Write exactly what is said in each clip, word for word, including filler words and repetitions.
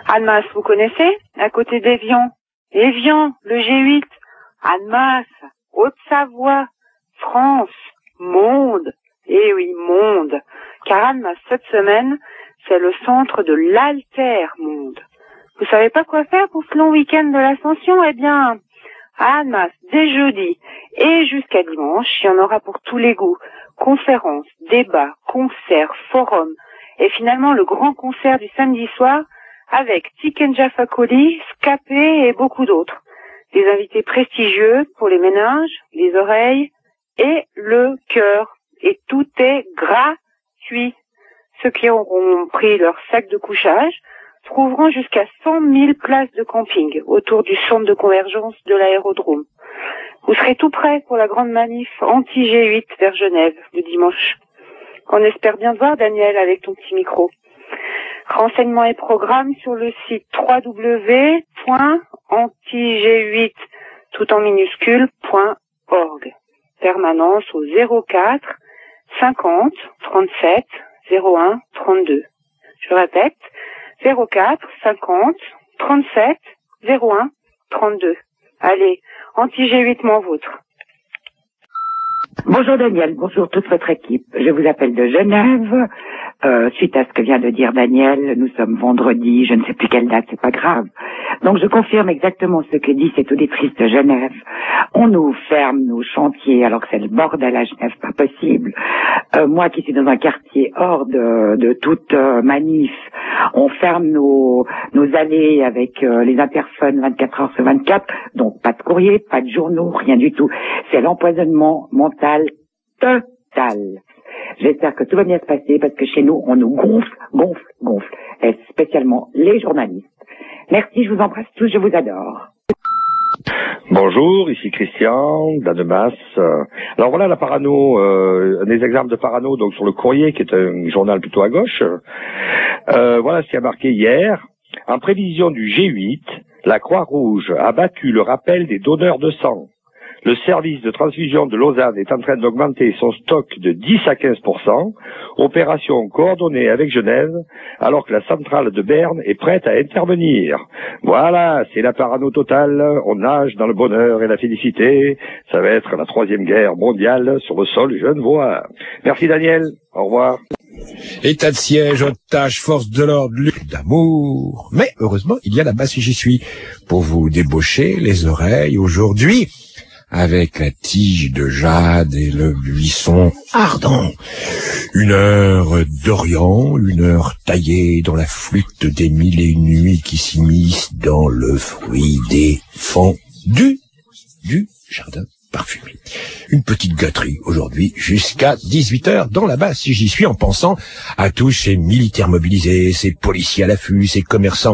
Annemasse, vous connaissez? À côté d'Évian. Évian, le G huit. Annemasse, Haute-Savoie, France, monde. Eh oui, monde. Car Annemasse, cette semaine, c'est le centre de l'alter-monde. Vous savez pas quoi faire pour ce long week-end de l'Ascension? Eh bien, à Annemasse, dès jeudi et jusqu'à dimanche, il y en aura pour tous les goûts. Conférences, débats, concerts, forums et finalement le grand concert du samedi soir avec Tikenja Fakoli, Scapé et beaucoup d'autres. Des invités prestigieux pour les méninges, les oreilles et le cœur. Et tout est gratuit. Ceux qui auront pris leur sac de couchage trouveront jusqu'à cent mille places de camping autour du centre de convergence de l'aérodrome. Vous serez tout prêt pour la grande manif anti-G huit vers Genève le dimanche. On espère bien te voir, Daniel, avec ton petit micro. Renseignements et programmes sur le site w w w point anti g huit tout en minuscule point org. Permanence au zéro quatre cinquante trente-sept zéro un trente-deux. Je répète, zéro quatre cinquante trente-sept zéro un trente-deux. Allez, anti-G huit mon vôtre. Bonjour Daniel, bonjour toute votre équipe. Je vous appelle de Genève. Euh, suite à ce que vient de dire Daniel, nous sommes vendredi, je ne sais plus quelle date, c'est pas grave. Donc je confirme exactement ce que dit cette auditrice de Genève. On nous ferme nos chantiers alors que c'est le bordel à Genève, pas possible. Euh, moi qui suis dans un quartier hors de, de toute euh, manif, on ferme nos, nos allées avec euh, les interphones vingt-quatre heures sur vingt-quatre, donc pas de courrier, pas de journaux, rien du tout. C'est l'empoisonnement mental total. J'espère que tout va bien se passer parce que chez nous, on nous gonfle, gonfle, gonfle. Et spécialement les journalistes. Merci, je vous embrasse tous, je vous adore. Bonjour, ici Christian, d'Annemasse. Alors voilà la parano, euh, des exemples de parano donc sur le Courrier, qui est un journal plutôt à gauche. Euh, voilà ce qui a marqué hier. En prévision du G huit, la Croix-Rouge a battu le rappel des donneurs de sang. Le service de transfusion de Lausanne est en train d'augmenter son stock de dix à quinze pour cent, opération coordonnée avec Genève, alors que la centrale de Berne est prête à intervenir. Voilà, c'est la parano totale, on nage dans le bonheur et la félicité, ça va être la troisième guerre mondiale sur le sol genevois. Merci Daniel, au revoir. État de siège, otage, force de l'ordre, lutte d'amour. Mais heureusement, il y a là-bas si j'y suis, pour vous débaucher les oreilles aujourd'hui, avec la tige de jade et le buisson ardent. Une heure d'Orient, une heure taillée dans la flûte des mille et une nuits qui s'immiscent dans le fruit des fendus du jardin parfumé. Une petite gâterie aujourd'hui jusqu'à dix-huit heures dans la base si j'y suis, en pensant à tous ces militaires mobilisés, ces policiers à l'affût, ces commerçants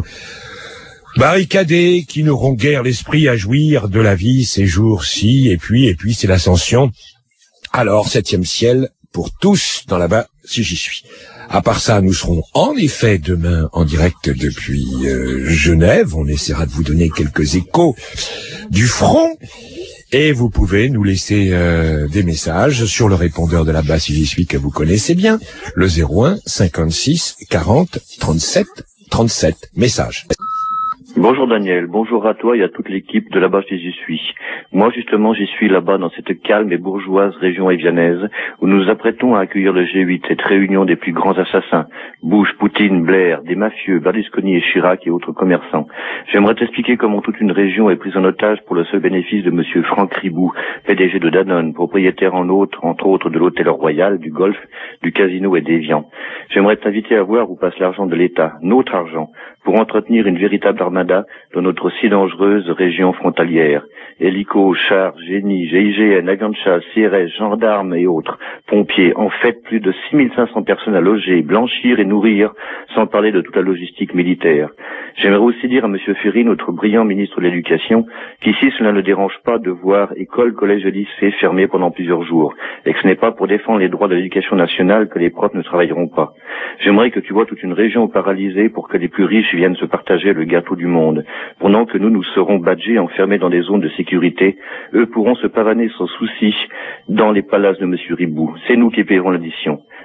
barricadés qui n'auront guère l'esprit à jouir de la vie ces jours-ci, et puis, et puis c'est l'ascension. Alors, septième ciel pour tous dans là-bas, si j'y suis. À part ça, nous serons en effet demain en direct depuis euh, Genève. On essaiera de vous donner quelques échos du front. Et vous pouvez nous laisser euh, des messages sur le répondeur de là-bas, si j'y suis, que vous connaissez bien, le zéro un cinquante-six quarante trente-sept trente-sept. Message. Bonjour Daniel, bonjour à toi et à toute l'équipe de là-bas si j'y suis. Moi justement j'y suis là-bas dans cette calme et bourgeoise région évianaise où nous nous apprêtons à accueillir le G huit, cette réunion des plus grands assassins, Bush, Poutine, Blair, des mafieux, Berlusconi et Chirac et autres commerçants. J'aimerais t'expliquer comment toute une région est prise en otage pour le seul bénéfice de monsieur Franck Ribou, P D G de Danone, propriétaire en autres, entre autres de l'hôtel Royal, du Golf, du Casino et d'Évian. J'aimerais t'inviter à voir où passe l'argent de l'État, notre argent, pour entretenir une véritable armada dans notre si dangereuse région frontalière. Hélicos, chars, génies, G I G N, avions de chasse, C R S, gendarmes et autres, pompiers, en fait plus de six mille cinq cents personnes à loger, blanchir et nourrir, sans parler de toute la logistique militaire. J'aimerais aussi dire à monsieur Ferry, notre brillant ministre de l'Éducation, qu'ici cela ne dérange pas de voir écoles, collèges et lycées fermés pendant plusieurs jours, et que ce n'est pas pour défendre les droits de l'éducation nationale que les profs ne travailleront pas. J'aimerais que tu vois toute une région paralysée pour que les plus riches viennent se partager le gâteau du monde. Pendant que nous, nous serons badgés, enfermés dans des zones de sécurité, eux pourront se pavaner sans souci dans les palaces de monsieur Ribou. C'est nous qui paierons l'addition.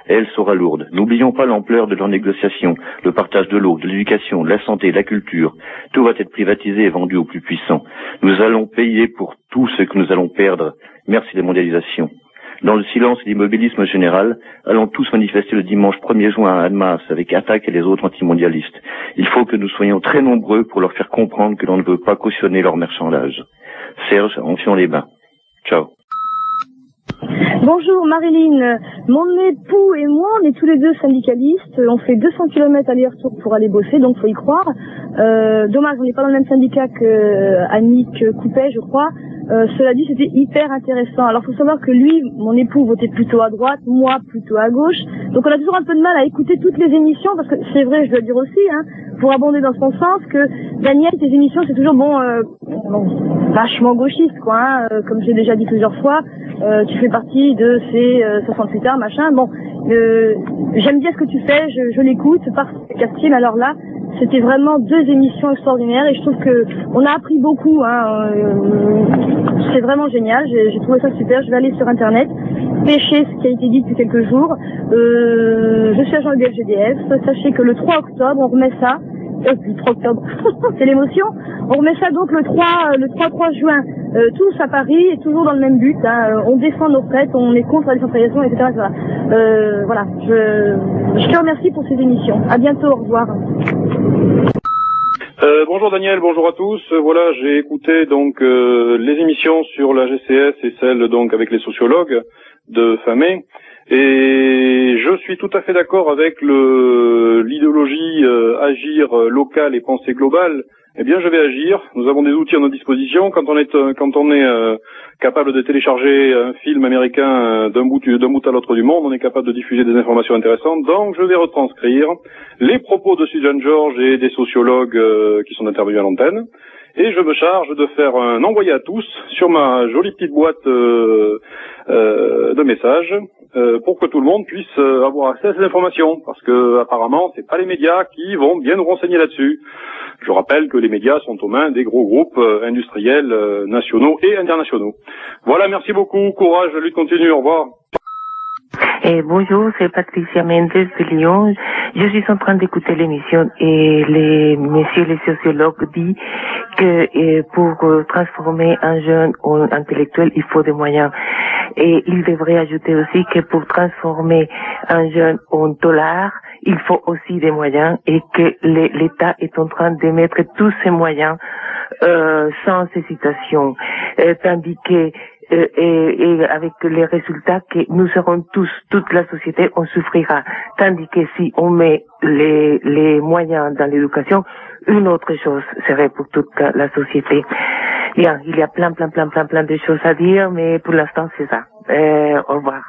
et elle sera lourde. N'oublions pas l'ampleur de leurs négociations, le partage de l'eau, de l'éducation, de la santé, de la culture. Tout va être privatisé et vendu aux plus puissants. Nous allons payer pour tout ce que nous allons perdre. Merci les mondialisations. Dans le silence et l'immobilisme général, allons tous manifester le dimanche premier juin à Annemasse avec Attaque et les autres antimondialistes. Il faut que nous soyons très nombreux pour leur faire comprendre que l'on ne veut pas cautionner leur marchandage. Serge, Amphion-les-Bains. Ciao. Bonjour Marilyn, mon époux et moi, on est tous les deux syndicalistes, on fait deux cents kilomètres aller-retour pour aller bosser, donc faut y croire. Euh, dommage, on n'est pas dans le même syndicat qu'Annick Coupet, je crois. Euh, cela dit, c'était hyper intéressant. Alors, faut savoir que lui, mon époux, votait plutôt à droite, moi plutôt à gauche. Donc, on a toujours un peu de mal à écouter toutes les émissions, parce que c'est vrai, je dois dire aussi, hein, pour abonder dans son sens, que Daniel, tes émissions, c'est toujours bon, euh, bon vachement gauchiste, quoi. Hein, euh, comme j'ai déjà dit plusieurs fois, euh, tu fais partie de ces euh, soixante-huit heures, machin. Bon, euh, j'aime bien ce que tu fais, je, je l'écoute par Catherine. Alors là, c'était vraiment deux émissions extraordinaires et je trouve que on a appris beaucoup. Hein, euh, c'est vraiment génial. J'ai, j'ai trouvé ça super. Je vais aller sur internet pêcher ce qui a été dit depuis quelques jours. Euh, je suis agent du L G D F. Sachez que le trois octobre, on remet ça. Euh, le trois octobre, c'est l'émotion. On remet ça donc le trois, le trois trois juin, euh, tous à Paris et toujours dans le même but. Hein. On défend nos retraites, on est contre la décentralisation, et cetera, et cetera. Euh, voilà. Je, je te remercie pour ces émissions. À bientôt. Au revoir. Euh, bonjour Daniel, bonjour à tous. Euh, voilà, j'ai écouté donc euh, les émissions sur la G C S et celles donc avec les sociologues de fin mai. Et je suis tout à fait d'accord avec le l'idéologie euh, agir euh, local et penser global. Eh bien, je vais agir. Nous avons des outils à notre disposition. Quand on est euh, quand on est euh, capable de télécharger un film américain euh, d'un bout d'un bout à l'autre du monde, on est capable de diffuser des informations intéressantes. Donc, je vais retranscrire les propos de Susan George et des sociologues euh, qui sont intervenus à l'antenne. Et je me charge de faire un envoyé à tous sur ma jolie petite boîte euh, euh, de messages euh, pour que tout le monde puisse euh, avoir accès à ces informations. Parce que apparemment, c'est pas les médias qui vont bien nous renseigner là-dessus. Je rappelle que les médias sont aux mains des gros groupes euh, industriels euh, nationaux et internationaux. Voilà, merci beaucoup. Courage, la lutte continue. Au revoir. Eh, bonjour, c'est Patricia Mendes de Lyon. Je suis en train d'écouter l'émission et les messieurs les sociologues disent que eh, pour euh, transformer un jeune en intellectuel, il faut des moyens. Et il devrait ajouter aussi que pour transformer un jeune en dollar, il faut aussi des moyens et que les, l'État est en train de mettre tous ces moyens euh, sans hésitation. Euh, tandis que Euh, et, et avec les résultats que nous serons tous, toute la société, on souffrira. Tandis que si on met les, les moyens dans l'éducation, une autre chose serait pour toute la société. Bien, il y a plein, plein, plein, plein, plein de choses à dire, mais pour l'instant, c'est ça. Euh, au revoir.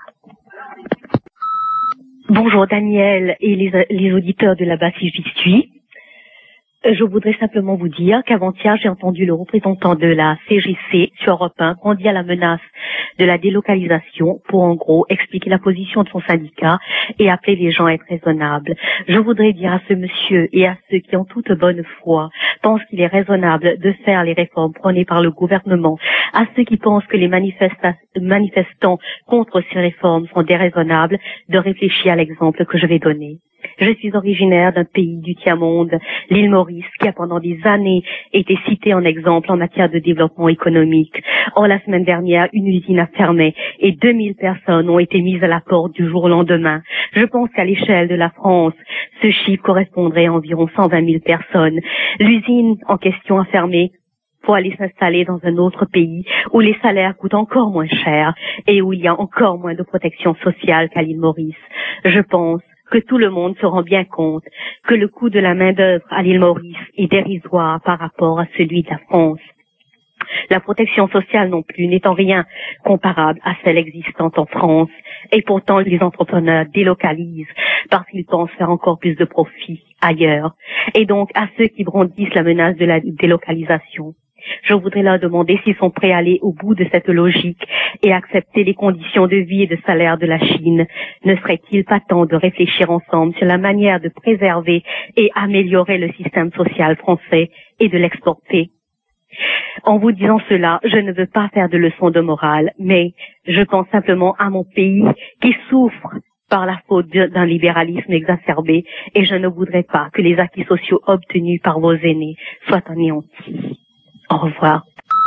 Bonjour Daniel et les, les auditeurs de là-bas si j'y suis. Je voudrais simplement vous dire qu'avant-hier, j'ai entendu le représentant de la C G C sur Europe un brandir la menace de la délocalisation pour, en gros, expliquer la position de son syndicat et appeler les gens à être raisonnables. Je voudrais dire à ce monsieur et à ceux qui, en toute bonne foi, pensent qu'il est raisonnable de faire les réformes prônées par le gouvernement, à ceux qui pensent que les manifesta- manifestants contre ces réformes sont déraisonnables, de réfléchir à l'exemple que je vais donner. Je suis originaire d'un pays du tiers-monde, l'île Maurice, qui a pendant des années été cité en exemple en matière de développement économique. Or, la semaine dernière, une usine a fermé et deux mille personnes ont été mises à la porte du jour au lendemain. Je pense qu'à l'échelle de la France, ce chiffre correspondrait à environ cent vingt mille personnes. L'usine en question a fermé pour aller s'installer dans un autre pays où les salaires coûtent encore moins cher et où il y a encore moins de protection sociale qu'à l'île Maurice. Je pense que tout le monde se rend bien compte que le coût de la main-d'œuvre à l'île Maurice est dérisoire par rapport à celui de la France. La protection sociale non plus n'est en rien comparable à celle existante en France. Et pourtant, les entrepreneurs délocalisent parce qu'ils pensent faire encore plus de profit ailleurs. Et donc, à ceux qui brandissent la menace de la délocalisation, je voudrais leur demander s'ils sont prêts à aller au bout de cette logique et accepter les conditions de vie et de salaire de la Chine. Ne serait-il pas temps de réfléchir ensemble sur la manière de préserver et améliorer le système social français et de l'exporter? En vous disant cela, je ne veux pas faire de leçon de morale, mais je pense simplement à mon pays qui souffre par la faute d'un libéralisme exacerbé, et je ne voudrais pas que les acquis sociaux obtenus par vos aînés soient anéantis. Au revoir.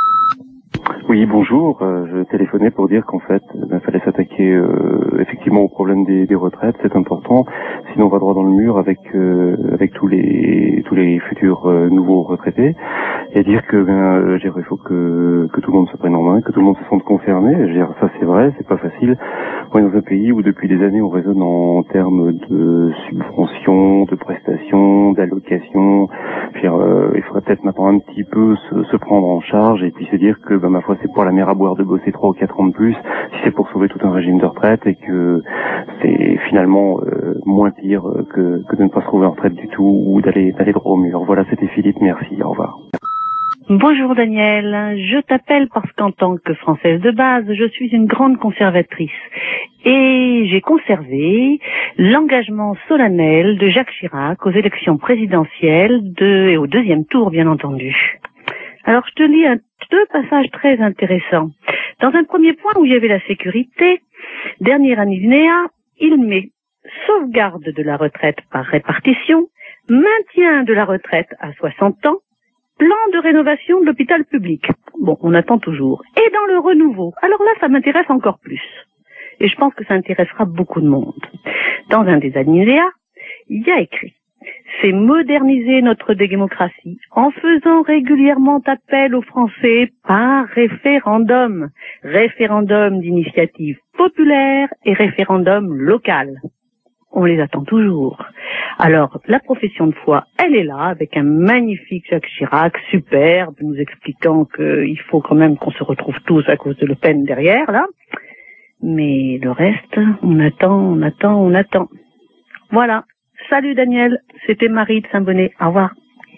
Oui, bonjour. Euh, je téléphonais pour dire qu'en fait, il fallait s'attaquer euh, effectivement au problème des, des retraites, c'est important. Sinon, on va droit dans le mur avec euh, avec tous les tous les futurs euh, nouveaux retraités, et dire que ben, euh, il faut que que tout le monde se prenne en main, que tout le monde se sente concerné. Je veux dire, ça c'est vrai, c'est pas facile. On est dans un pays où depuis des années on raisonne en termes de subventions, de prestations, d'allocations. Je veux dire, euh, il faudrait peut-être maintenant un petit peu se, se prendre en charge et puis se dire que ben, ma foi c'est pour la mer à boire de bosser trois ou quatre ans de plus si c'est pour sauver tout un régime de retraite, et que c'est finalement euh, moins pire que, que de ne pas se trouver en retraite du tout ou d'aller d'aller droit au mur. Voilà, c'était Philippe, merci, au revoir. Bonjour Daniel, je t'appelle parce qu'en tant que Française de base, je suis une grande conservatrice et j'ai conservé l'engagement solennel de Jacques Chirac aux élections présidentielles de, et au deuxième tour bien entendu. Alors je te lis un, deux passages très intéressants. Dans un premier point où il y avait la sécurité, dernier alinéa, il met sauvegarde de la retraite par répartition, maintien de la retraite à soixante ans, plan de rénovation de l'hôpital public. Bon, on attend toujours. Et dans le renouveau. Alors là, ça m'intéresse encore plus. Et je pense que ça intéressera beaucoup de monde. Dans un des alinéas, il y a écrit: c'est moderniser notre démocratie en faisant régulièrement appel aux Français par référendum. Référendum d'initiative populaire et référendum local. On les attend toujours. Alors, la profession de foi, elle est là, avec un magnifique Jacques Chirac, superbe, nous expliquant qu'il faut quand même qu'on se retrouve tous à cause de Le Pen derrière, là. Mais le reste, on attend, on attend, on attend. Voilà. Salut Daniel, c'était Marie de Saint-Bonnet. Au revoir.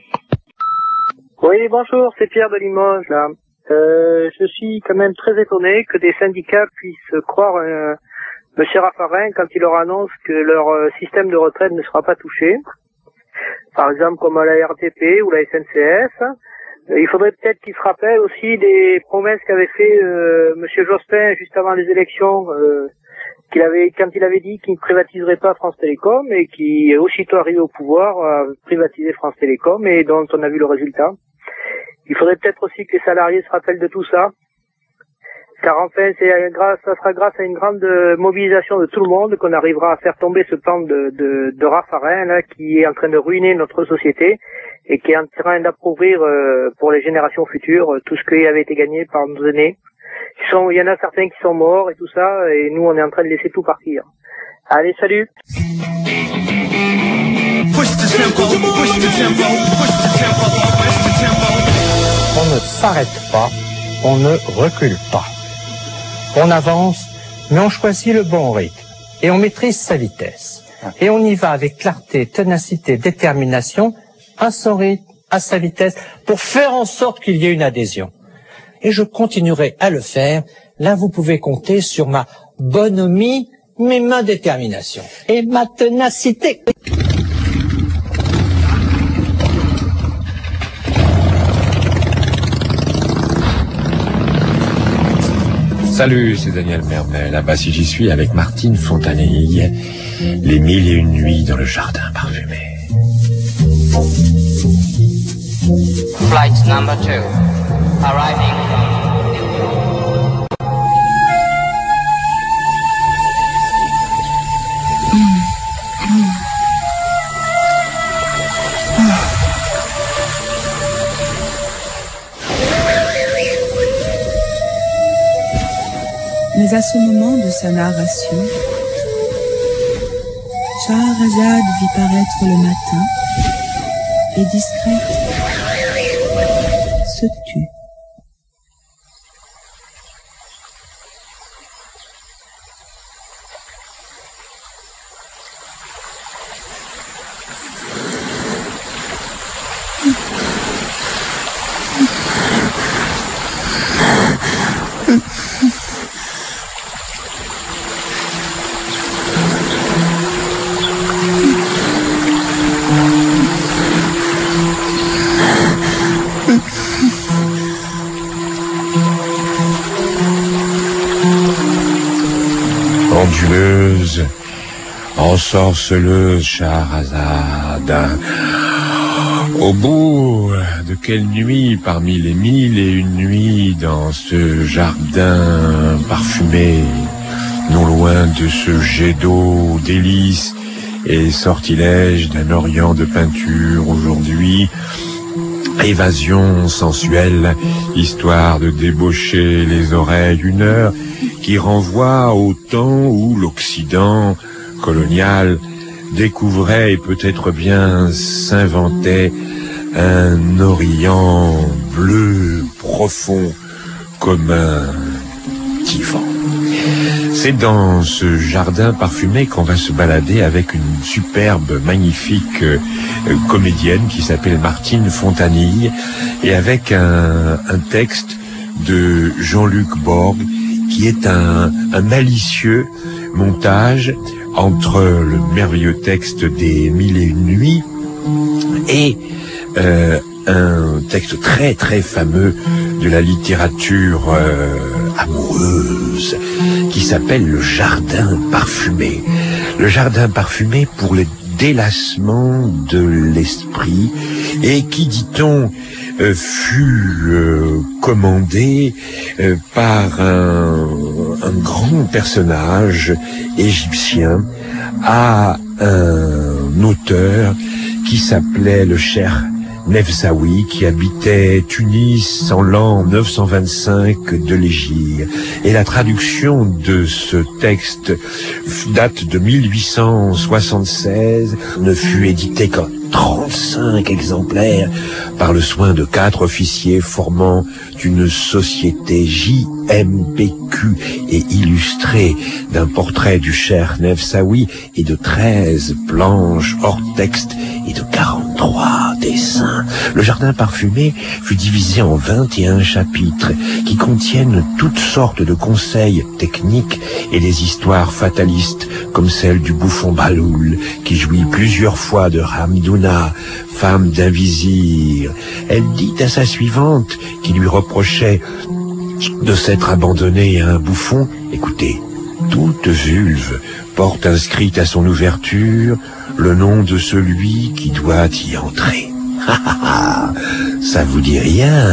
Oui, bonjour, c'est Pierre de Limoges, là. Euh, je suis quand même très étonné que des syndicats puissent croire euh, Monsieur Raffarin quand il leur annonce que leur euh, système de retraite ne sera pas touché. Par exemple, comme à la R T P ou la S N C F. Euh, il faudrait peut-être qu'ils se rappellent aussi des promesses qu'avait fait euh, Monsieur Jospin juste avant les élections, euh, qu'il avait, quand il avait dit qu'il ne privatiserait pas France Télécom, et qui, aussitôt arrivé au pouvoir, a privatisé France Télécom, et dont on a vu le résultat. Il faudrait peut-être aussi que les salariés se rappellent de tout ça, car enfin, c'est grâce, ça sera grâce à une grande mobilisation de tout le monde qu'on arrivera à faire tomber ce plan de, de, de Raffarin, là, qui est en train de ruiner notre société, et qui est en train d'appauvrir euh, pour les générations futures tout ce qui avait été gagné par nos aînés. Ils sont, il y en a certains qui sont morts et tout ça, et nous on est en train de laisser tout partir. Allez, salut. On ne s'arrête pas, on ne recule pas. On avance, mais on choisit le bon rythme et on maîtrise sa vitesse. Et on y va avec clarté, ténacité, détermination, à son rythme, à sa vitesse, pour faire en sorte qu'il y ait une adhésion. Et je continuerai à le faire. Là, vous pouvez compter sur ma bonhomie, mais ma détermination et ma ténacité. Salut, c'est Daniel Mermel. Là-bas, si j'y suis, avec Martine Fontanille. Les mille et une nuits dans le jardin parfumé. Flight number two, arriving from New York. Mais à ce moment de sa narration, Scheherazade vit paraître le matin et discrète se tut. sorceleuse Scheherazade. Au bout de quelle nuit parmi les mille et une nuits dans ce jardin parfumé, non loin de ce jet d'eau, délices et sortilèges d'un orient de peinture aujourd'hui, évasion sensuelle, histoire de débaucher les oreilles, une heure qui renvoie au temps où l'Occident colonial découvrait et peut-être bien s'inventait un Orient bleu profond comme un divan. C'est dans ce jardin parfumé qu'on va se balader avec une superbe, magnifique euh, comédienne qui s'appelle Martine Fontanille et avec un, un texte de Jean-Luc Borg qui est un, un malicieux montage entre le merveilleux texte des Mille et une nuits et euh, un texte très très fameux de la littérature euh, amoureuse qui s'appelle Le Jardin parfumé. Le Jardin parfumé pour le délassement de l'esprit et qui, dit-on, euh, fut euh, commandé euh, par un, un grand personnage égyptien à un auteur qui s'appelait le Cheikh Nefsaoui, qui habitait Tunis en l'an neuf cent vingt-cinq de l'Hégire. Et la traduction de ce texte date de mille huit cent soixante-seize, ne fut éditée qu'en trente-cinq exemplaires par le soin de quatre officiers formant une société J M P Q et illustrée d'un portrait du Cheikh Nefsaoui et de treize planches hors texte et de quarante-trois dessins. Le Jardin parfumé fut divisé en vingt et un chapitres qui contiennent toutes sortes de conseils techniques et des histoires fatalistes comme celle du bouffon Baloul qui jouit plusieurs fois de Hamdouna, femme d'un vizir. Elle dit à sa suivante qui lui reprochait de s'être abandonnée à un bouffon: écoutez, toute vulve porte inscrite à son ouverture le nom de celui qui doit y entrer. Ça vous dit rien,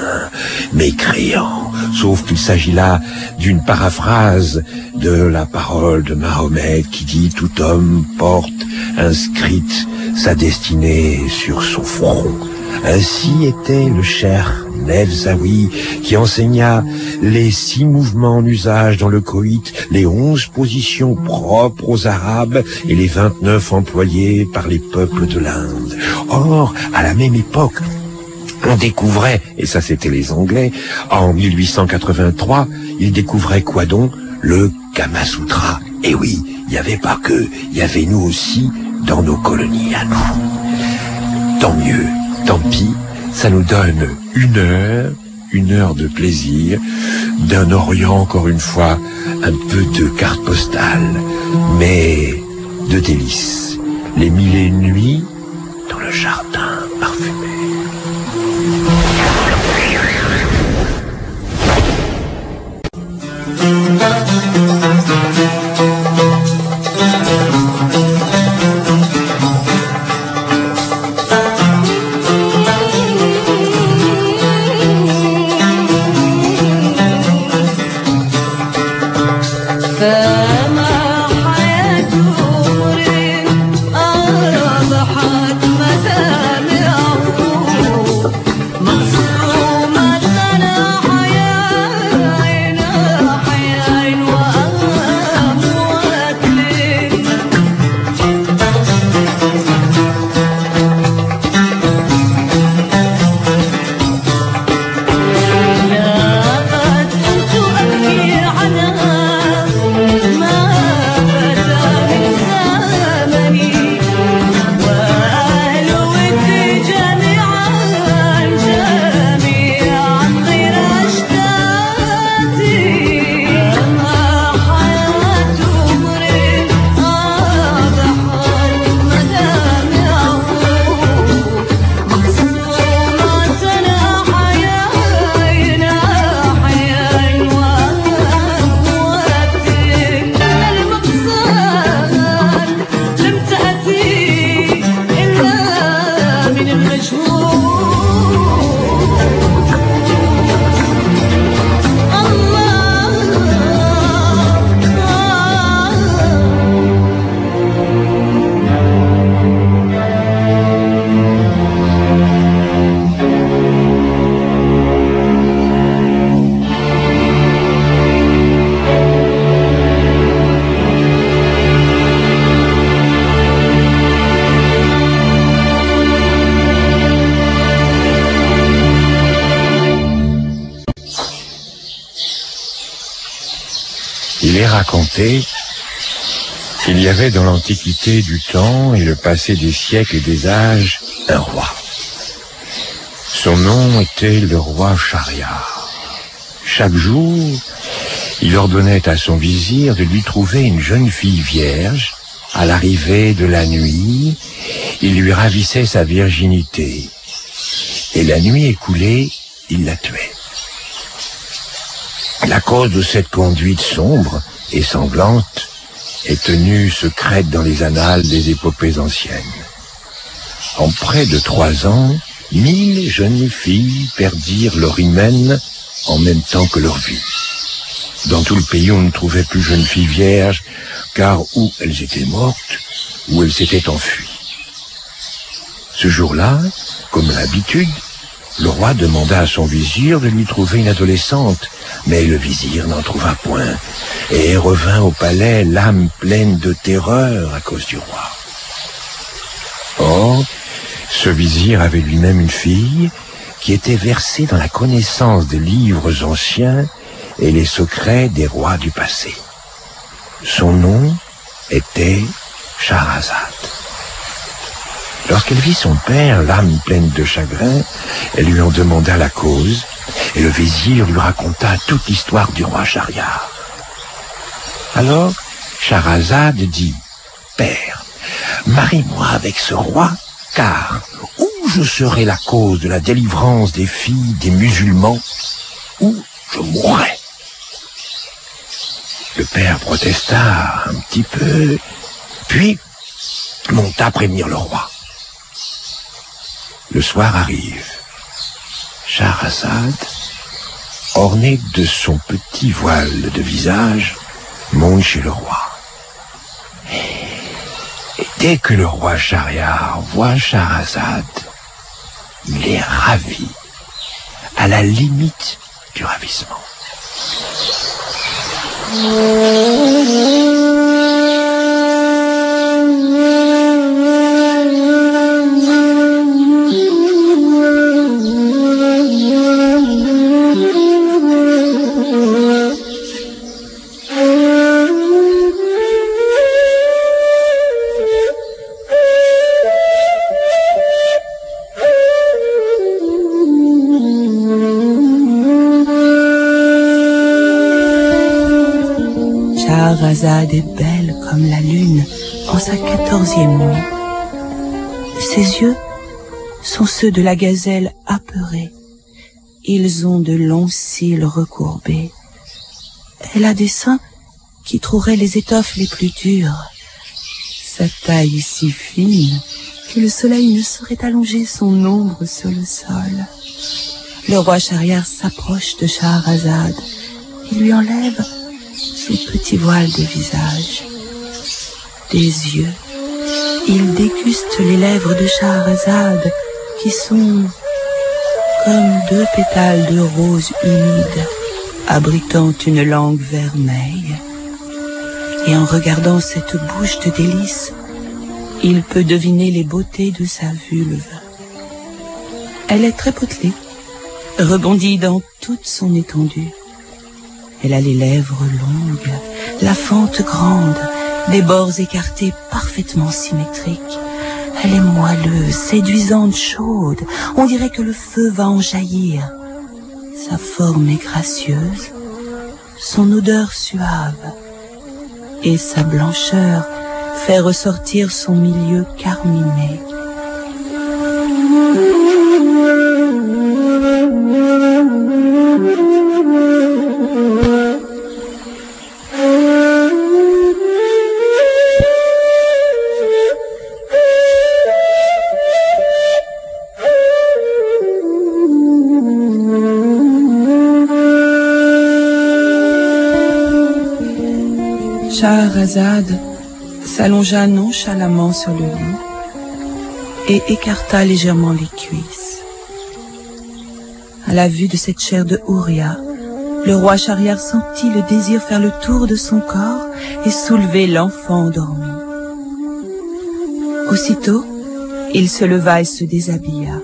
mécréant, sauf qu'il s'agit là d'une paraphrase de la parole de Mahomet qui dit: tout homme porte inscrite sa destinée sur son front. Ainsi était le Cheikh Nefsaoui qui enseigna les six mouvements en usage dans le coït, les onze positions propres aux Arabes et les vingt-neuf employées par les peuples de l'Inde. Or, à la même époque, on découvrait, et ça c'était les Anglais, en mille huit cent quatre-vingt-trois, ils découvraient quoi donc? Le Kama Sutra. Et oui, il n'y avait pas que, il y avait nous aussi dans nos colonies à nous. Tant mieux, tant pis, ça nous donne une heure, une heure de plaisir, d'un Orient encore une fois, un peu de carte postale, mais de délices. Les mille et une nuits dans le jardin parfumé. أضحت مسامعه Il est raconté qu'il y avait dans l'Antiquité du temps et le passé des siècles et des âges un roi. Son nom était le roi Shahryar. Chaque jour, il ordonnait à son vizir de lui trouver une jeune fille vierge. À l'arrivée de la nuit, il lui ravissait sa virginité. Et la nuit écoulée, il la tuait. La cause de cette conduite sombre et sanglante est tenue secrète dans les annales des épopées anciennes. En près de trois ans, mille jeunes filles perdirent leur hymen en même temps que leur vie. Dans tout le pays, on ne trouvait plus jeunes filles vierges, car ou elles étaient mortes, ou elles s'étaient enfuies. Ce jour-là, comme à l'habitude, le roi demanda à son vizir de lui trouver une adolescente, mais le vizir n'en trouva point, et revint au palais l'âme pleine de terreur à cause du roi. Or, ce vizir avait lui-même une fille qui était versée dans la connaissance des livres anciens et les secrets des rois du passé. Son nom était Scheherazade. Lorsqu'elle vit son père, l'âme pleine de chagrin, elle lui en demanda la cause, et le vizir lui raconta toute l'histoire du roi Shahryar. Alors, Scheherazade dit, « Père, marie-moi avec ce roi, car ou je serai la cause de la délivrance des filles des musulmans, ou je mourrai. » Le père protesta un petit peu, puis monta prévenir le roi. Le soir arrive. Scheherazade, ornée de son petit voile de visage, monte chez le roi. Et dès que le roi Shahryar voit Scheherazade, il est ravi, à la limite du ravissement. Scheherazade est belle comme la lune en sa quatorzième nuit. Ses yeux sont ceux de la gazelle apeurée. Ils ont de longs cils recourbés. Elle a des seins qui troueraient les étoffes les plus dures. Sa taille est si fine que le soleil ne saurait allonger son ombre sur le sol. Le roi Shahryar s'approche de Scheherazade et lui enlève son petit voile de visage. Des yeux, il déguste les lèvres de Scheherazade qui sont comme deux pétales de rose humide abritant une langue vermeille. Et en regardant cette bouche de délices, il peut deviner les beautés de sa vulve. Elle est très potelée, rebondit dans toute son étendue. Elle a les lèvres longues, la fente grande, des bords écartés parfaitement symétriques. Elle est moelleuse, séduisante, chaude. On dirait que le feu va en jaillir. Sa forme est gracieuse, son odeur suave, et sa blancheur fait ressortir son milieu carminé. Scheherazade s'allongea nonchalamment sur le lit et écarta légèrement les cuisses. À la vue de cette chair de Houria, le roi Schahriar sentit le désir faire le tour de son corps et soulever l'enfant endormi. Aussitôt, il se leva et se déshabilla.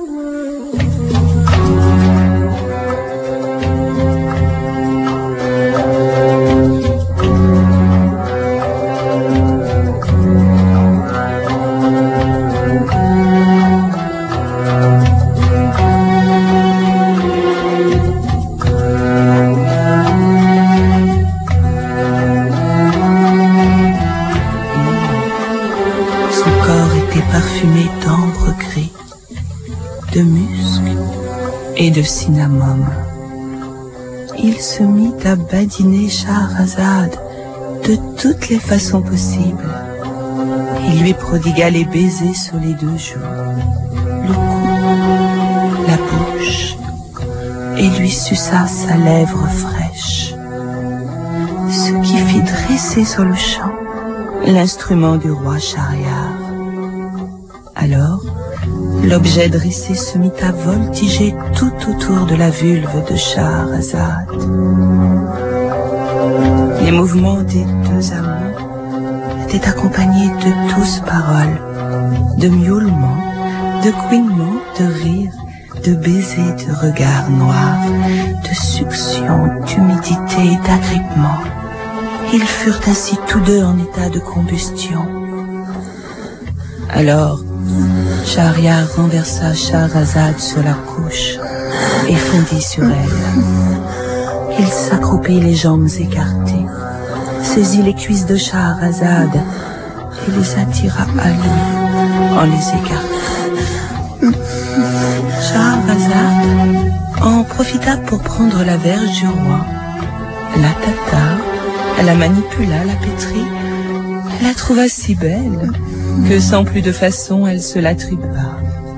Parfumé d'ambre gris, de musc et de cinnamome. Il se mit à badiner Scheherazade de toutes les façons possibles. Il lui prodigua les baisers sur les deux joues, le cou, la bouche, et lui suça sa lèvre fraîche, ce qui fit dresser sur le champ l'instrument du roi Schahriar. Alors, l'objet dressé se mit à voltiger tout autour de la vulve de Scheherazade. Les mouvements des deux amants étaient accompagnés de douces paroles, de miaulements, de couinements, de rires, de baisers, de regards noirs, de suctions, d'humidité et d'agrippement. Ils furent ainsi tous deux en état de combustion. Alors, Schahriar renversa Scheherazade sur la couche et fondit sur elle. Il s'accroupit les jambes écartées, saisit les cuisses de Scheherazade et les attira à lui en les écartant. Scheherazade en profita pour prendre la verge du roi, la tâta, la manipula, la pétrit, la trouva si belle que sans plus de façon, elle se l'attribua.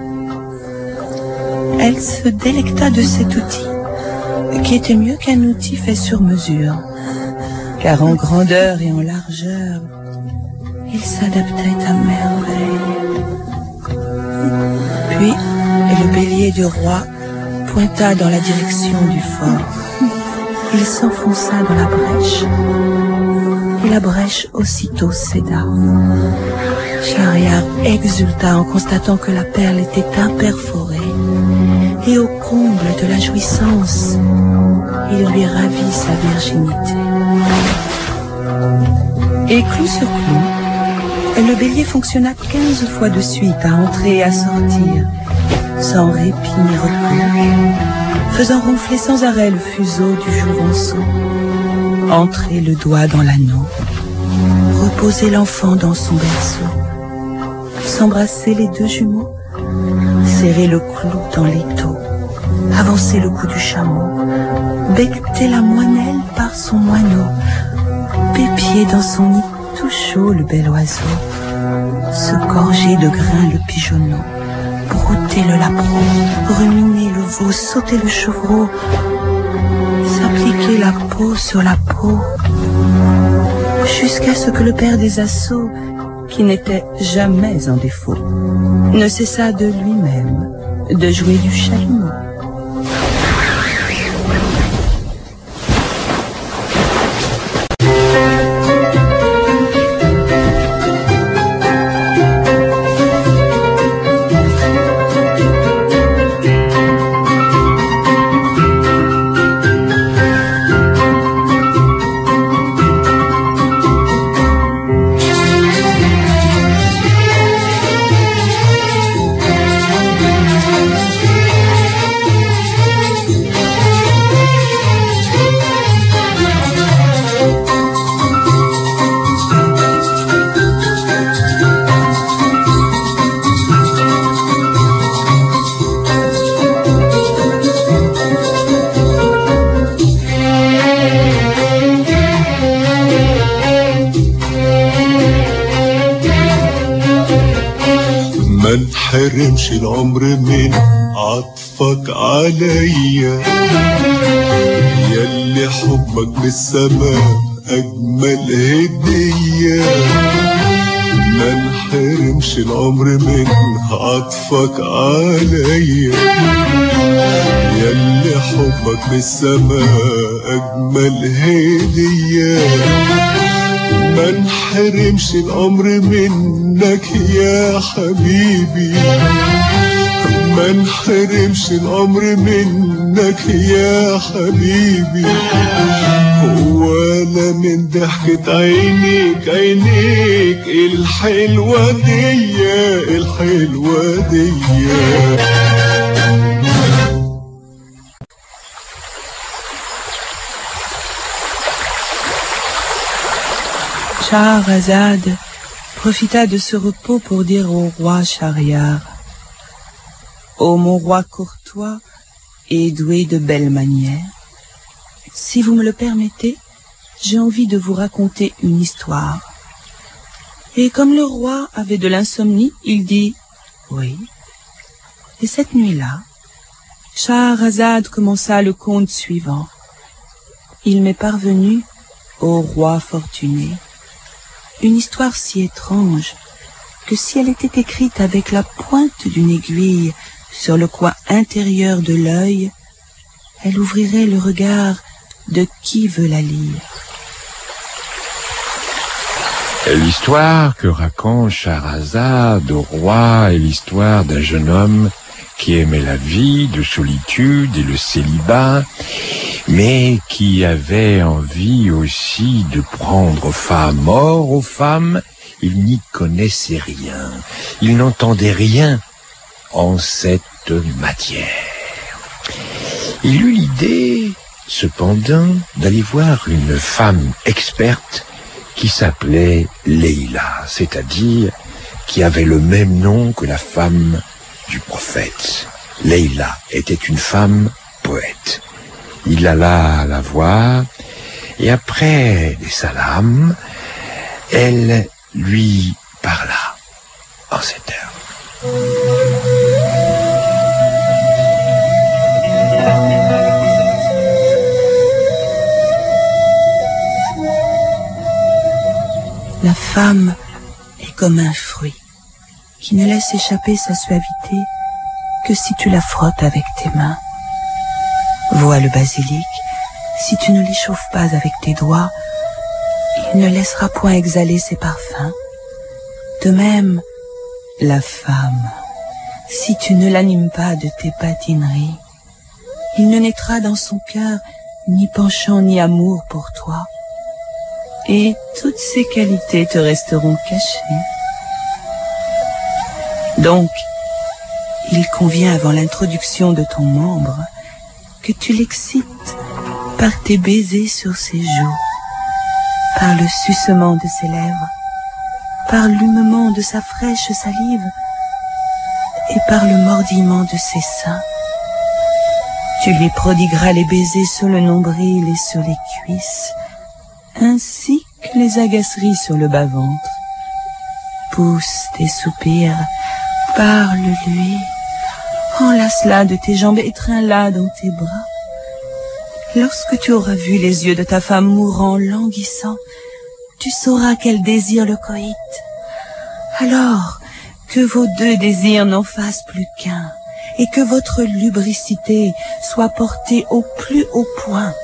Elle se délecta de cet outil, qui était mieux qu'un outil fait sur mesure, car en grandeur et en largeur, il s'adaptait à merveille. Puis, le bélier du roi pointa dans la direction du fort. Il s'enfonça dans la brèche, et la brèche aussitôt céda. Schahriar exulta en constatant que la perle était imperforée, et au comble de la jouissance, il lui ravit sa virginité. Et clou sur clou, le bélier fonctionna quinze fois de suite à entrer et à sortir, sans répit ni repos, faisant ronfler sans arrêt le fuseau du jouvenceau, entrer le doigt dans l'anneau, reposer l'enfant dans son berceau, s'embrasser les deux jumeaux, serrer le clou dans l'étau, avancer le cou du chameau, becqueter la moinelle par son moineau, pépier dans son nid tout chaud le bel oiseau, se gorger de grains le pigeonneau, brouter le lapron, ruminer le veau, sauter le chevreau, s'appliquer la peau sur la peau, jusqu'à ce que le père des assauts, qui n'était jamais en défaut, ne cessa de lui-même de jouer du chalumeau. منحرمش العمر من عطفك عليا ياللي حبك من السماء أجمل هدية ما نحرمش العمر من عطفك عليا ياللي حبك من السماء أجمل هدية ما نحرمش العمر منك يا حبيبي ما نحرمش العمر منك يا حبيبي ولا من ضحكة عينيك عينيك الحلوة دي الحلوة دي. Shahrazad profita de ce repos pour dire au roi Shahriar: Ô mon roi courtois et doué de belles manières, si vous me le permettez, j'ai envie de vous raconter une histoire. Et comme le roi avait de l'insomnie, il dit oui. Et cette nuit-là, Shahrazad commença le conte suivant. Il m'est parvenu, ô roi fortuné, une histoire si étrange que si elle était écrite avec la pointe d'une aiguille sur le coin intérieur de l'œil, elle ouvrirait le regard de qui veut la lire. L'histoire que raconte Shahrazad au roi est l'histoire d'un jeune homme qui aimait la vie de solitude et le célibat, mais qui avait envie aussi de prendre femme. Or, aux femmes, il n'y connaissait rien. Il n'entendait rien en cette matière. Il eut l'idée, cependant, d'aller voir une femme experte qui s'appelait Leïla, c'est-à-dire qui avait le même nom que la femme du prophète. Leïla était une femme poète. Il alla la voir, et après des salams, elle lui parla en ces termes. La femme est comme un fruit qui ne laisse échapper sa suavité que si tu la frottes avec tes mains. Vois le basilic, si tu ne l'échauffes pas avec tes doigts, il ne laissera point exhaler ses parfums. De même, la femme, si tu ne l'animes pas de tes patineries, il ne naîtra dans son cœur ni penchant ni amour pour toi, et toutes ces qualités te resteront cachées. Donc, il convient avant l'introduction de ton membre que tu l'excites par tes baisers sur ses joues, par le sucement de ses lèvres, par l'humement de sa fraîche salive et par le mordillement de ses seins. Tu lui prodigueras les baisers sur le nombril et sur les cuisses, ainsi que les agaceries sur le bas-ventre. Pousse tes soupirs, parle-lui, enlace-la de tes jambes, étreins-la dans tes bras. Lorsque tu auras vu les yeux de ta femme mourant, languissant, tu sauras qu'elle désire le coït. Alors que vos deux désirs n'en fassent plus qu'un, et que votre lubricité soit portée au plus haut point.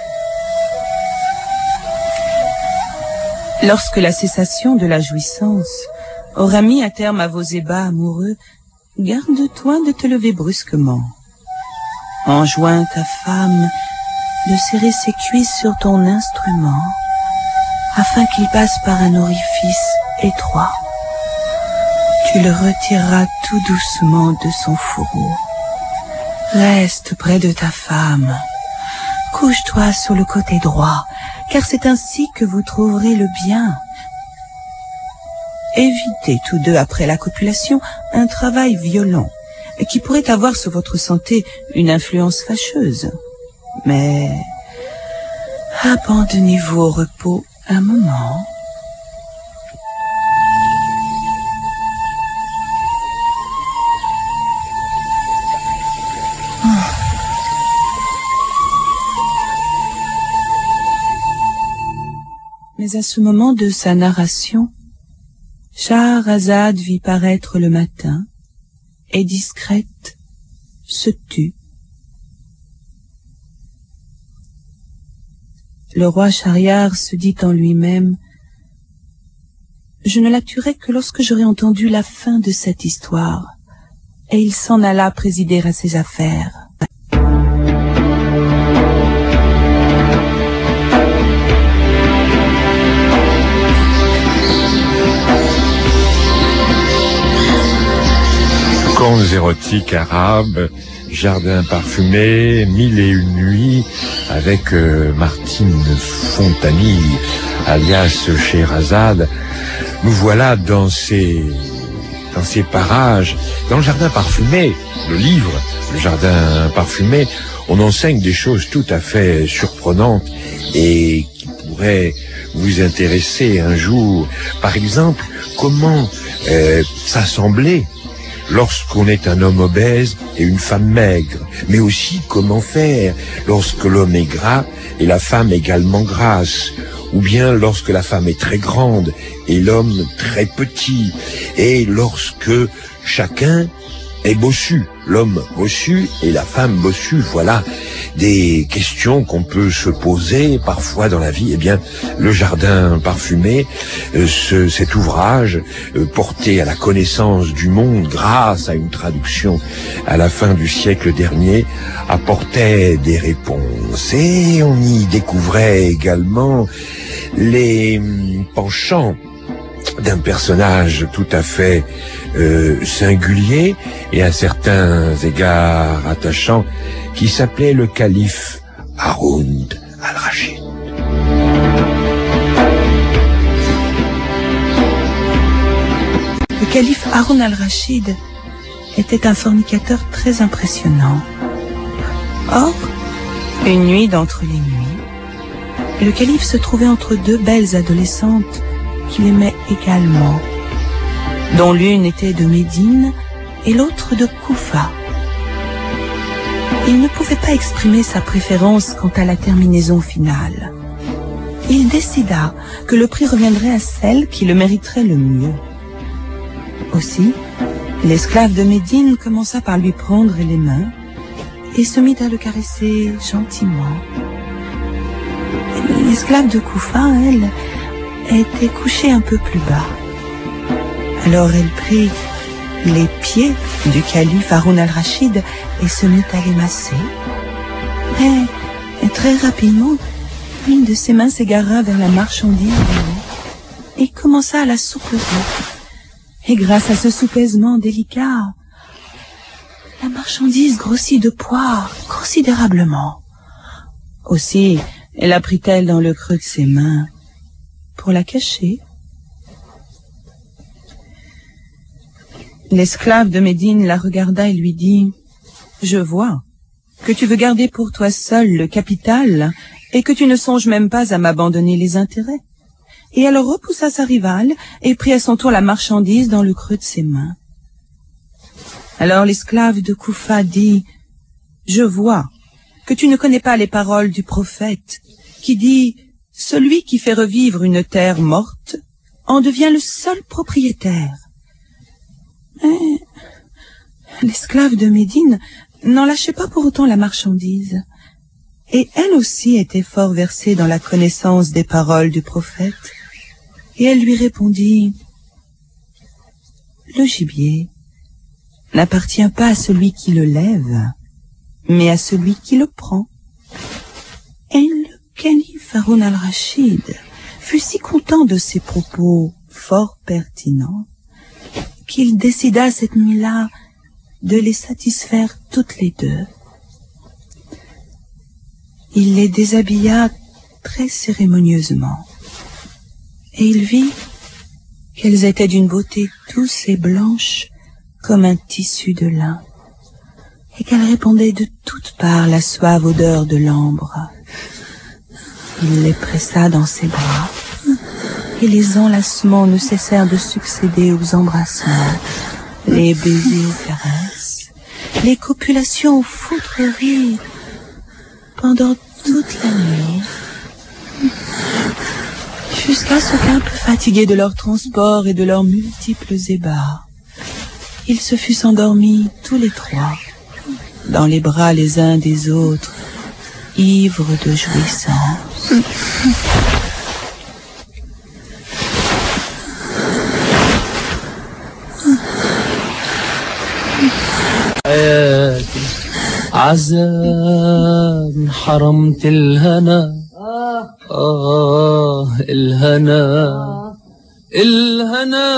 Lorsque la cessation de la jouissance aura mis un terme à vos ébats amoureux, garde-toi de te lever brusquement. Enjoins ta femme de serrer ses cuisses sur ton instrument, afin qu'il passe par un orifice étroit. Tu le retireras tout doucement de son fourreau. Reste près de ta femme. Couche-toi sur le côté droit, car c'est ainsi que vous trouverez le bien. Évitez tous deux après la copulation un travail violent, qui pourrait avoir sur votre santé une influence fâcheuse. Mais abandonnez-vous au repos un moment. Mais à ce moment de sa narration, Shahrazad vit paraître le matin et discrète se tut. Le roi Shahriar se dit en lui-même: je ne la tuerai que lorsque j'aurai entendu la fin de cette histoire. Et il s'en alla présider à ses affaires. Contes érotiques arabes, jardin parfumé, mille et une nuits, avec euh, Martine Fontani, alias Scheherazade. Nous voilà dans ces, dans ces parages, dans le jardin parfumé, le livre, le jardin parfumé, on enseigne des choses tout à fait surprenantes et qui pourraient vous intéresser un jour. Par exemple, comment euh, s'assembler lorsqu'on est un homme obèse et une femme maigre, mais aussi comment faire lorsque l'homme est gras et la femme également grasse, ou bien lorsque la femme est très grande et l'homme très petit, et lorsque chacun est bossu, l'homme bossu et la femme bossue. Voilà des questions qu'on peut se poser parfois dans la vie. Eh bien, le jardin parfumé, euh, ce, cet ouvrage euh, porté à la connaissance du monde grâce à une traduction à la fin du siècle dernier, apportait des réponses. Et on y découvrait également les hum, penchants d'un personnage tout à fait euh, singulier et à certains égards attachant, qui s'appelait le calife Haroun al-Rachid. Le calife Haroun al-Rachid était un fornicateur très impressionnant. Or, une nuit d'entre les nuits, le calife se trouvait entre deux belles adolescentes qu'il aimait également, dont l'une était de Médine et l'autre de Koufa. Il ne pouvait pas exprimer sa préférence quant à la terminaison finale. Il décida que le prix reviendrait à celle qui le mériterait le mieux. Aussi, l'esclave de Médine commença par lui prendre les mains et se mit à le caresser gentiment. L'esclave de Koufa, elle, était couchée un peu plus bas. Alors elle prit les pieds du calife Haroun al-Rachid et se mit à les masser. Mais très rapidement, une de ses mains s'égara vers la marchandise et commença à la soupleser. Et grâce à ce soupèsement délicat, la marchandise grossit de poids considérablement. Aussi, la prit-elle dans le creux de ses mains pour la cacher. L'esclave de Médine la regarda et lui dit: « Je vois que tu veux garder pour toi seul le capital et que tu ne songes même pas à m'abandonner les intérêts. » Et elle repoussa sa rivale et prit à son tour la marchandise dans le creux de ses mains. Alors l'esclave de Koufa dit: « Je vois que tu ne connais pas les paroles du prophète qui dit: celui qui fait revivre une terre morte en devient le seul propriétaire. » Mais l'esclave de Médine n'en lâchait pas pour autant la marchandise, et elle aussi était fort versée dans la connaissance des paroles du prophète, et elle lui répondit: « Le gibier n'appartient pas à celui qui le lève, mais à celui qui le prend. » Et le calife Haroun al-Rachid fut si content de ces propos fort pertinents qu'il décida cette nuit-là de les satisfaire toutes les deux. Il les déshabilla très cérémonieusement, et il vit qu'elles étaient d'une beauté douce et blanche comme un tissu de lin, et qu'elles répandaient de toutes parts la suave odeur de l'ambre. Il les pressa dans ses bras, et les enlacements ne cessèrent de succéder aux embrassements, les baisers aux caresses, les copulations aux foudreries, pendant toute la nuit, Jusqu'à ce qu'un peu fatigués de leur transport et de leurs multiples ébats, ils se fussent endormis tous les trois, dans les bras les uns des autres, ivres de jouissance. حياتي عذاب حرمت الهنا آه الهنا الهنا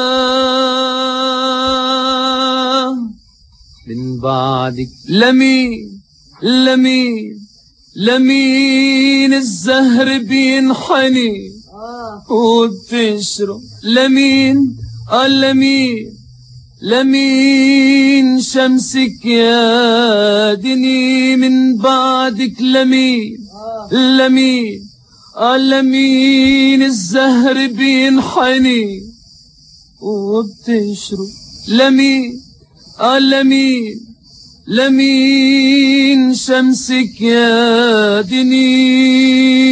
من بعدك لمين لمين لمين الزهر بينحني وبتشرب لمين آه لمين لمين شمسك يا دني من بعدك لمين لمين آه لمين الزهر بينحني وبتشرب لمين آه لمين لمين شمسك يا دني.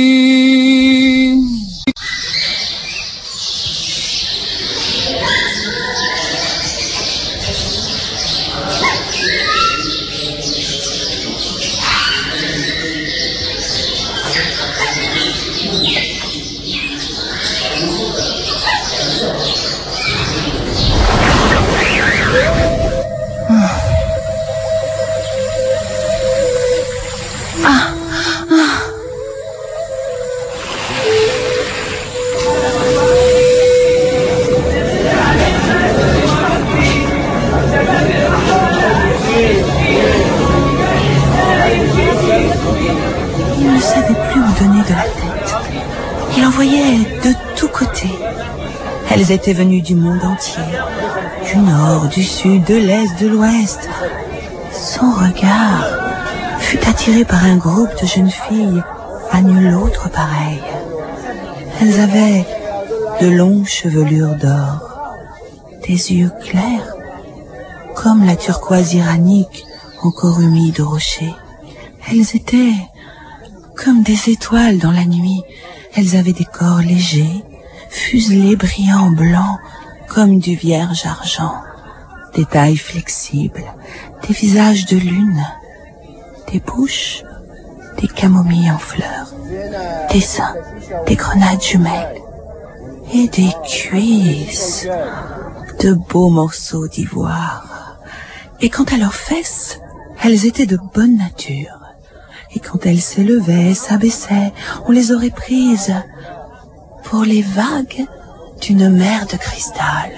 Elles étaient venues du monde entier, du nord, du sud, de l'est, de l'ouest. Son regard fut attiré par un groupe de jeunes filles à nul autre pareil. Elles avaient de longues chevelures d'or, des yeux clairs, comme la turquoise iranique encore humide au rocher. Elles étaient comme des étoiles dans la nuit. Elles avaient des corps légers, fuselés, brillants, blancs, comme du vierge argent, des tailles flexibles, des visages de lune, des bouches, des camomilles en fleurs, des seins, des grenades jumelles, et des cuisses, de beaux morceaux d'ivoire. Et quant à leurs fesses, elles étaient de bonne nature. Et quand elles s'élevaient, s'abaissaient, on les aurait prises pour les vagues d'une mer de cristal.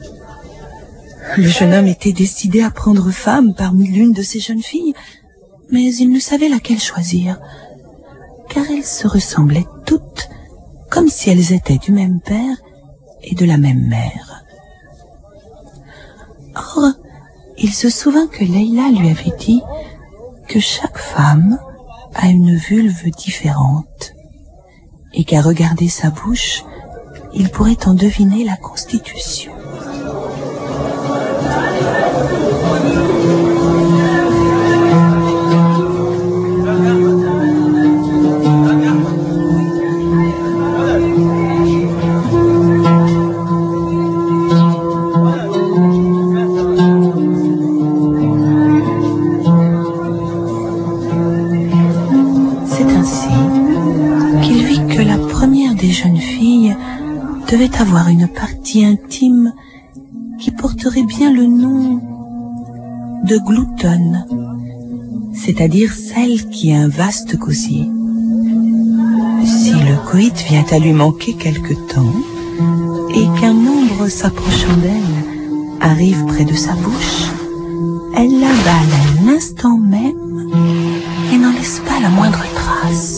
Le jeune homme était décidé à prendre femme parmi l'une de ces jeunes filles, mais il ne savait laquelle choisir, car elles se ressemblaient toutes, comme si elles étaient du même père et de la même mère. Or, il se souvint que Leïla lui avait dit que chaque femme a une vulve différente, et qu'à regarder sa bouche, il pourrait en deviner la constitution. Devait avoir une partie intime qui porterait bien le nom de gloutonne, c'est-à-dire celle qui a un vaste gosier. Si le coït vient à lui manquer quelque temps et qu'un membre s'approchant d'elle arrive près de sa bouche, elle l'avale à l'instant même et n'en laisse pas la moindre trace.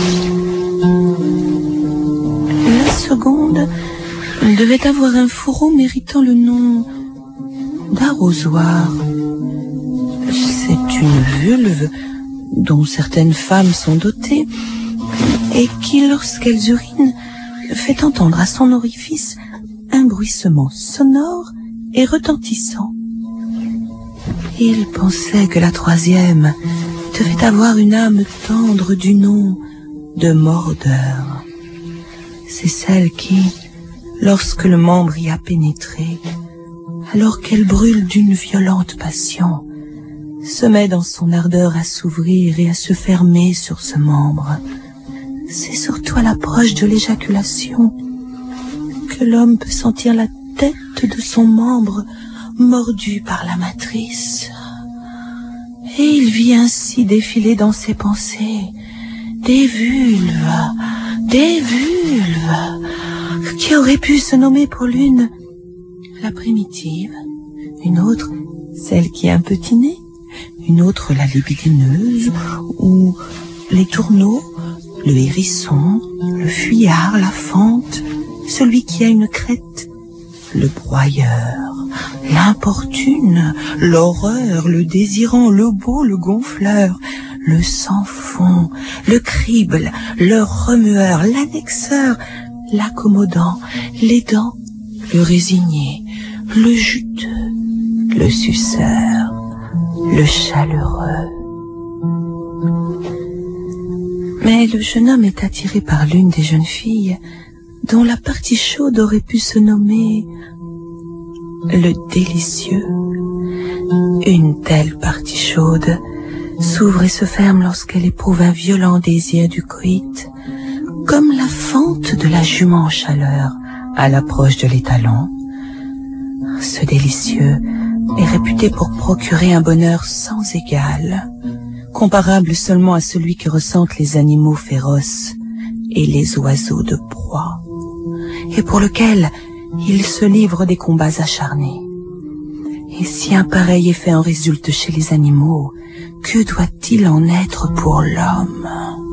La seconde devait avoir un fourreau méritant le nom d'arrosoir. C'est une vulve dont certaines femmes sont dotées et qui, lorsqu'elles urinent, fait entendre à son orifice un bruissement sonore et retentissant. Il pensait que la troisième devait avoir une âme tendre du nom de mordeur. c'est celle qui, lorsque le membre y a pénétré, alors qu'elle brûle d'une violente passion, se met dans son ardeur à s'ouvrir et à se fermer sur ce membre. C'est surtout à l'approche de l'éjaculation que l'homme peut sentir la tête de son membre mordu par la matrice. Et il vit ainsi défiler dans ses pensées des vulves, des vulves, qui auraient pu se nommer pour l'une la primitive, une autre celle qui a un petit nez, une autre la libidineuse, ou les tourneaux, le hérisson, le fuyard, la fente, celui qui a une crête, le broyeur, l'importune, l'horreur, le désirant, le beau, le gonfleur, le sans-fond, le crible, le remueur, l'annexeur, l'accommodant, l'aidant, le résigné, le juteux, le suceur, le chaleureux. Mais le jeune homme est attiré par l'une des jeunes filles dont la partie chaude aurait pu se nommer le délicieux. Une telle partie chaude s'ouvre et se ferme lorsqu'elle éprouve un violent désir du coït, comme la fente de la jument en chaleur à l'approche de l'étalon. Ce délicieux est réputé pour procurer un bonheur sans égal, comparable seulement à celui que ressentent les animaux féroces et les oiseaux de proie, et pour lequel il se livre des combats acharnés. Et si un pareil effet en résulte chez les animaux, que doit-il en être pour l'homme ?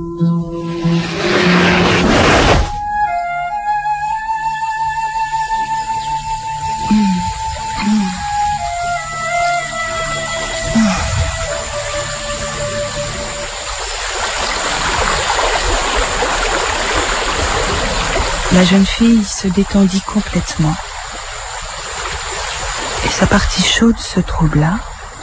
La jeune fille se détendit complètement, et sa partie chaude se troubla.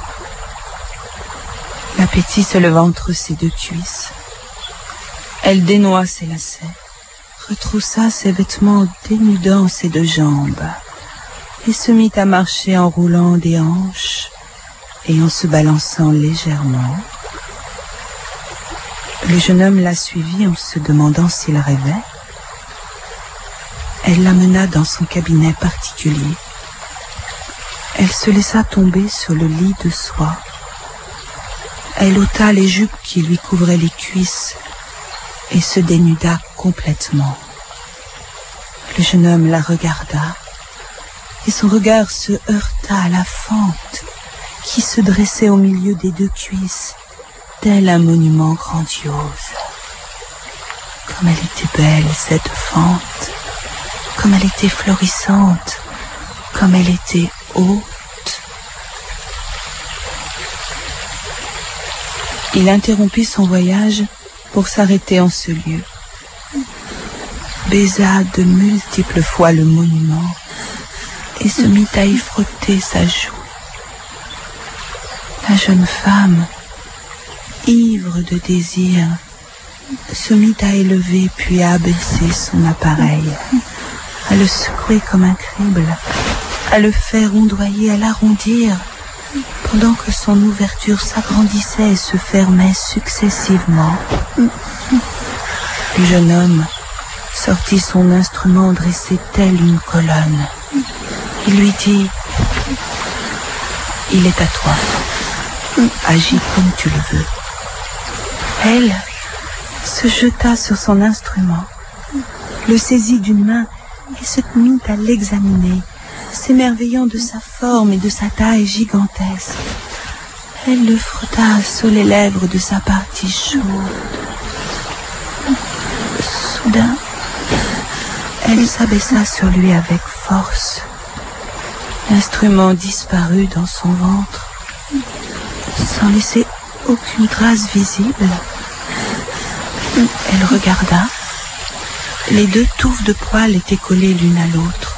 L'appétit se leva entre ses deux cuisses. Elle dénoua ses lacets, retroussa ses vêtements dénudant ses deux jambes, et se mit à marcher en roulant des hanches et en se balançant légèrement. Le jeune homme la suivit en se demandant s'il rêvait. Elle l'amena dans son cabinet particulier. Elle se laissa tomber sur le lit de soie. Elle ôta les jupes qui lui couvraient les cuisses et se dénuda complètement. Le jeune homme la regarda et son regard se heurta à la fente qui se dressait au milieu des deux cuisses, tel un monument grandiose. Comme elle était belle, cette fente! Comme elle était florissante, comme elle était haute. Il interrompit son voyage pour s'arrêter en ce lieu, baisa de multiples fois le monument et se mit à y frotter sa joue. La jeune femme, ivre de désir, se mit à élever puis à abaisser son appareil, à le secouer comme un crible, à le faire ondoyer, à l'arrondir, pendant que son ouverture s'agrandissait et se fermait successivement. Le jeune homme sortit son instrument dressé tel une colonne. Il lui dit « Il est à toi. Agis comme tu le veux. » Elle se jeta sur son instrument, le saisit d'une main et se mit à l'examiner, s'émerveillant de sa forme et de sa taille gigantesque. Elle le frotta sur les lèvres de sa partie chaude. Soudain, elle s'abaissa sur lui avec force. L'instrument disparut dans son ventre, sans laisser aucune trace visible. Elle regarda. Les deux touffes de poils étaient collées l'une à l'autre.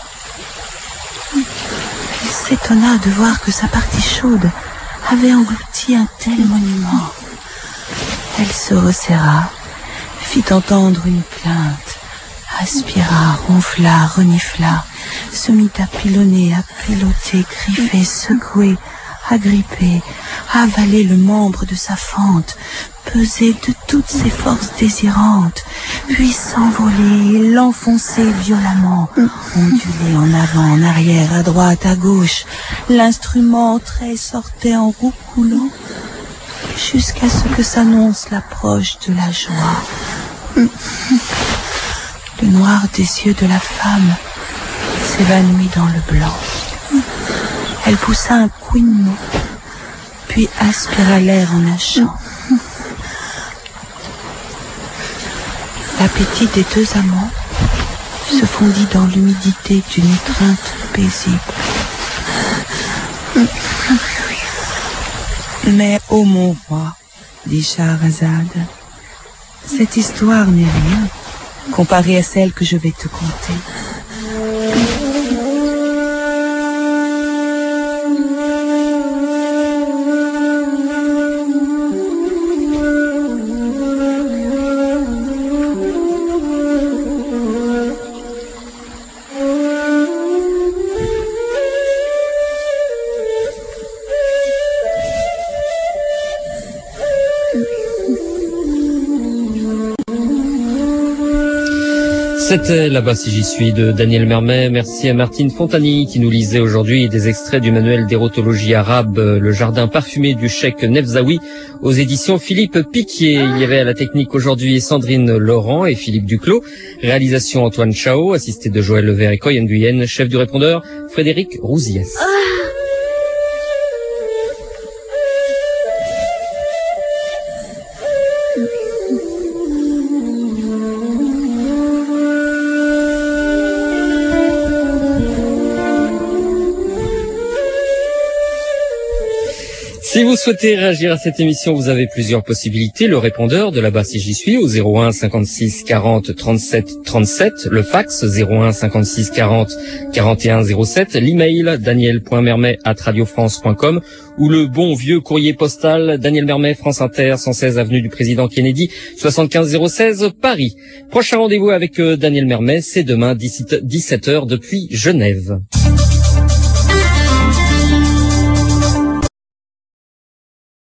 Il s'étonna de voir que sa partie chaude avait englouti un tel monument. Elle se resserra, fit entendre une plainte, aspira, ronfla, renifla, se mit à pilonner, à piloter, griffer, secouer, agripper, avaler le membre de sa fente, peser de toutes ses forces désirantes, puis s'envoler et l'enfoncer violemment, onduler en avant, en arrière, à droite, à gauche. L'instrument entrait et sortait en roucoulant, jusqu'à ce que s'annonce l'approche de la joie. Le noir des yeux de la femme s'évanouit dans le blanc. Elle poussa un couinement, puis aspira l'air en nachant. L'appétit des deux amants se fondit dans l'humidité d'une étreinte paisible. Mais, ô mon roi, dit Scheherazade, cette histoire n'est rien comparée à celle que je vais te conter. C'était Là-bas si j'y suis de Daniel Mermet. Merci à Martine Fontani qui nous lisait aujourd'hui des extraits du manuel d'érotologie arabe Le jardin parfumé du cheikh Nefzaoui aux éditions Philippe Piquier. Il y avait à la technique aujourd'hui Sandrine Laurent et Philippe Duclos. Réalisation Antoine Chao, assisté de Joël Levert et Coy Nguyen. Chef du répondeur Frédéric Rouziès. Si vous souhaitez réagir à cette émission, vous avez plusieurs possibilités. Le répondeur de Là-bas si j'y suis au zéro un cinquante-six quarante trente-sept trente-sept, le fax zéro un cinquante-six quarante quarante et un zéro sept, l'email daniel point mermet arobase radiofrance point com ou le bon vieux courrier postal Daniel Mermet, France Inter, cent seize avenue du Président Kennedy, soixante-quinze zéro seize, Paris. Prochain rendez-vous avec Daniel Mermet, c'est demain dix-sept heures depuis Genève.